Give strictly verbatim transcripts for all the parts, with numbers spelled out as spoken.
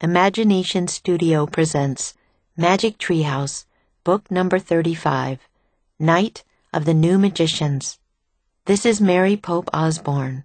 Imagination Studio presents Magic Treehouse, Book Number thirty-five, Night of the New Magicians. This is Mary Pope Osborne.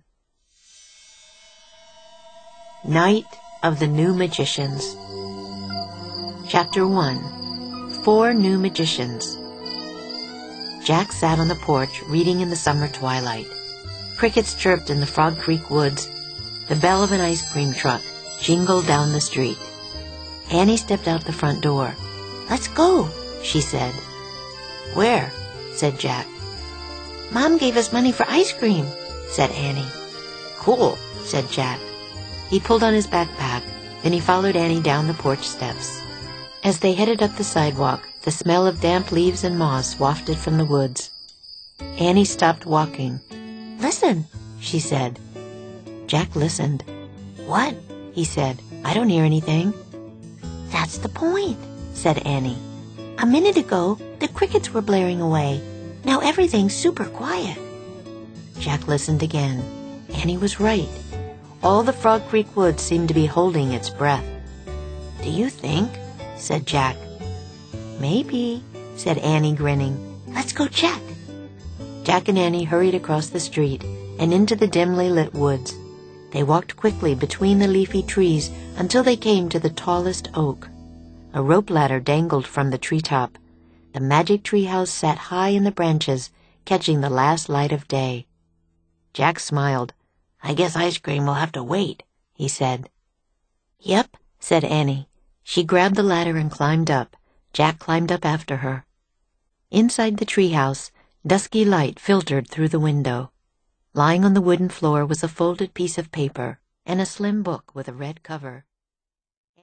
Night of the New Magicians. Chapter one. Four New Magicians. Jack sat on the porch reading in the summer twilight. Crickets chirped in the Frog Creek woods. The bell of an ice cream truck jingled down the street. Annie stepped out the front door. "Let's go," she said. "Where?" said Jack. "Mom gave us money for ice cream," said Annie. "Cool," said Jack. He pulled on his backpack, then he followed Annie down the porch steps. As they headed up the sidewalk, the smell of damp leaves and moss wafted from the woods. Annie stopped walking. "Listen," she said. Jack listened. "What?" he said. "I don't hear anything." "That's the point," said Annie. "A minute ago, the crickets were blaring away. Now everything's super quiet." Jack listened again. Annie was right. All the Frog Creek woods seemed to be holding its breath. "Do you think?" said Jack. "Maybe," said Annie, grinning. "Let's go check." Jack and Annie hurried across the street and into the dimly lit woods. They walked quickly between the leafy trees until they came to the tallest oak. A rope ladder dangled from the treetop. The magic treehouse sat high in the branches, catching the last light of day. Jack smiled. "I guess ice cream will have to wait," he said. "Yep," said Annie. She grabbed the ladder and climbed up. Jack climbed up after her. Inside the treehouse, dusky light filtered through the window. Lying on the wooden floor was a folded piece of paper and a slim book with a red cover.